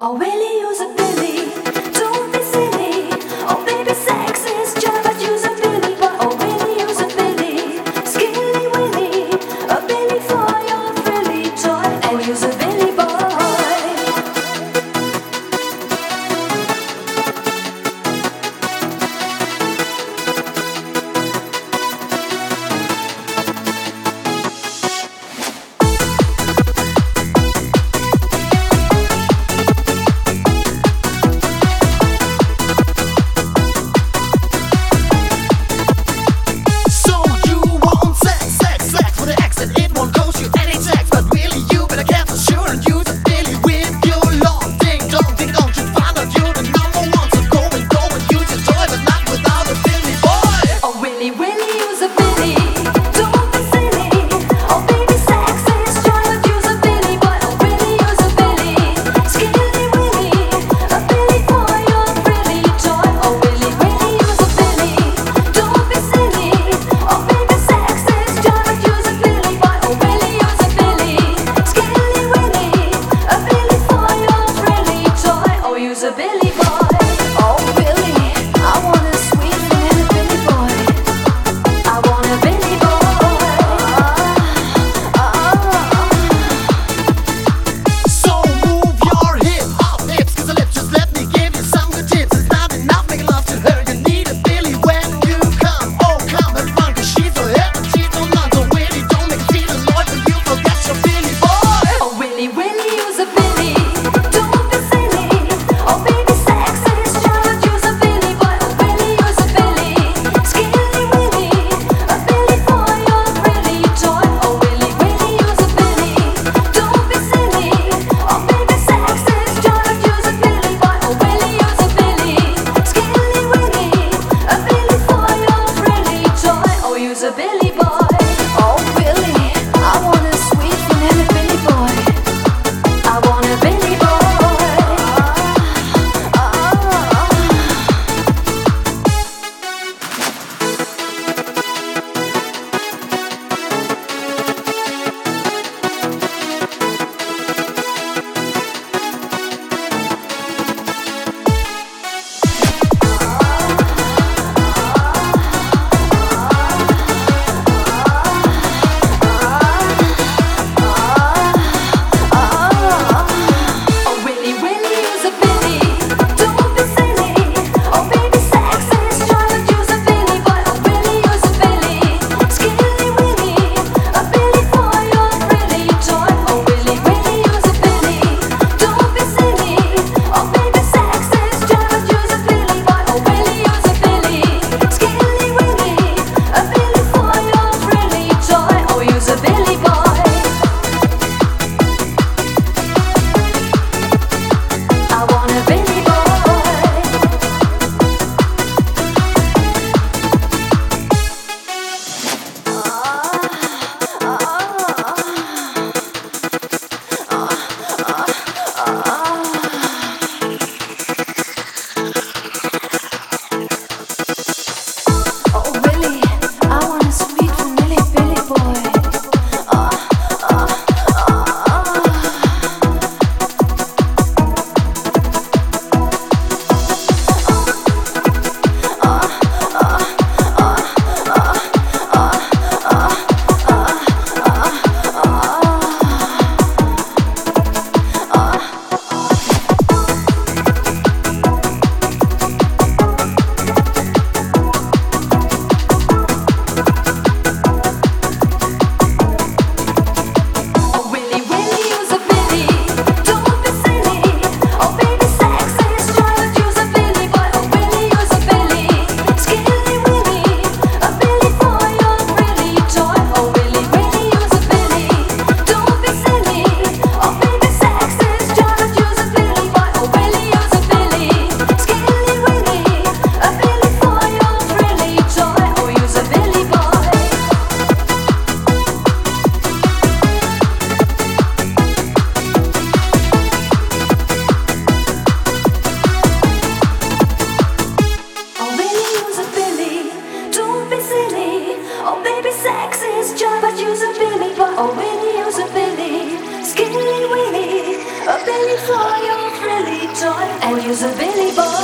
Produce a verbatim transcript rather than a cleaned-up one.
Oh, really, use a Billy? Don't be silly. Oh, baby, sex is joy, but use a Billy boy. Oh, really, use a Billy? Skilly Willy, a Billy for your frilly toy. Oh, use a Billy boy. A Billy boy, oh Billy, I want a sweet little Billy boy. I want a Billy boy. So move your hip hop hips, 'cause the lips just let me give you some good tips. It's not enough making love to her. You need a Billy when you come. Oh, come and run, 'cause she's so hip and she's so none. So Willy, don't make it feel annoyed when you forget your Billy boy. Oh Willy, Willy, use a Billy. Don't be silly. Oh baby. and use a Billy Boy.